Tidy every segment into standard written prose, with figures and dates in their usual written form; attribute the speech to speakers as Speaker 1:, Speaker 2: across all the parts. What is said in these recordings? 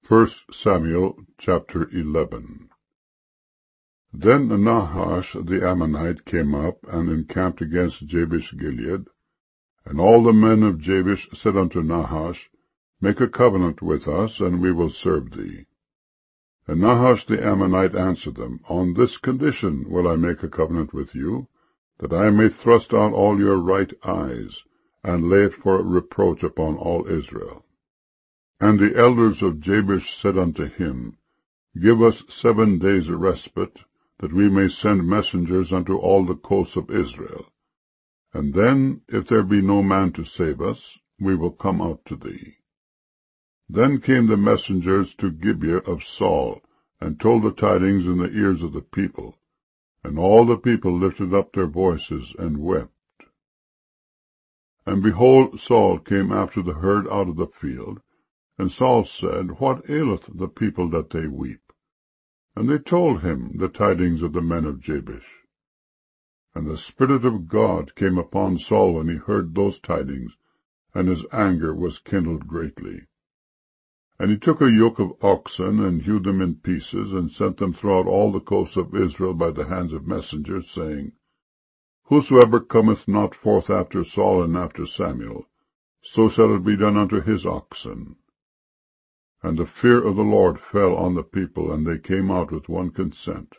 Speaker 1: 1 Samuel chapter 11. Then Nahash the Ammonite came up and encamped against Jabesh-Gilead. And all the men of Jabesh said unto Nahash, Make a covenant with us, and we will serve thee. And Nahash the Ammonite answered them, On this condition will I make a covenant with you, that I may thrust out all your right eyes, and lay it for reproach upon all Israel. And the elders of Jabesh said unto him, Give us 7 days respite, that we may send messengers unto all the coasts of Israel. And then, if there be no man to save us, we will come out to thee. Then came the messengers to Gibeah of Saul, and told the tidings in the ears of the people. And all the people lifted up their voices and wept. And behold, Saul came after the herd out of the field. And Saul said, What aileth the people that they weep? And they told him the tidings of the men of Jabesh. And the Spirit of God came upon Saul when he heard those tidings, and his anger was kindled greatly. And he took a yoke of oxen, and hewed them in pieces, and sent them throughout all the coasts of Israel by the hands of messengers, saying, Whosoever cometh not forth after Saul and after Samuel, so shall it be done unto his oxen. And the fear of the Lord fell on the people, and they came out with one consent.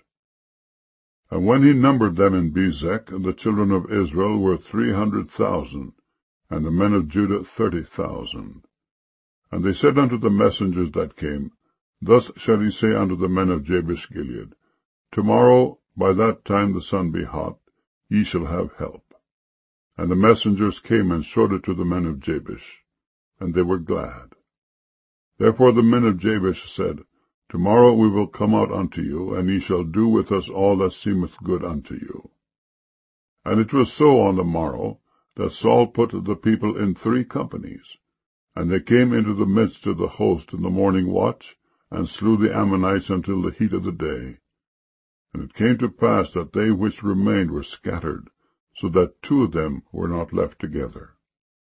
Speaker 1: And when he numbered them in Bezek, the children of Israel were 300,000, and the men of Judah 30,000. And they said unto the messengers that came, Thus shall ye say unto the men of Jabesh-Gilead, Tomorrow, by that time the sun be hot, ye shall have help. And the messengers came and showed it to the men of Jabesh, and they were glad. Therefore the men of Jabesh said, Tomorrow we will come out unto you, and ye shall do with us all that seemeth good unto you. And it was so on the morrow, that Saul put the people in 3 companies. And they came into the midst of the host in the morning watch, and slew the Ammonites until the heat of the day. And it came to pass that they which remained were scattered, so that 2 of them were not left together.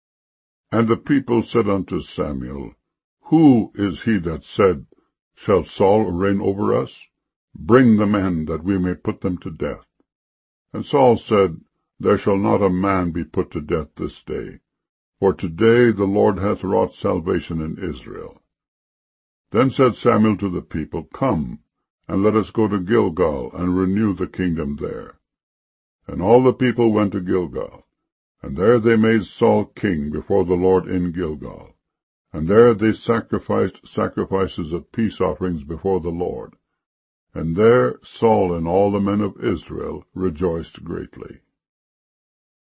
Speaker 1: And the people said unto Samuel, Who is he that said, Shall Saul reign over us? Bring the men, that we may put them to death. And Saul said, There shall not a man be put to death this day, for today the Lord hath wrought salvation in Israel. Then said Samuel to the people, Come, and let us go to Gilgal, and renew the kingdom there. And all the people went to Gilgal, and there they made Saul king before the Lord in Gilgal. And there they sacrificed sacrifices of peace offerings before the Lord. And there Saul and all the men of Israel rejoiced greatly.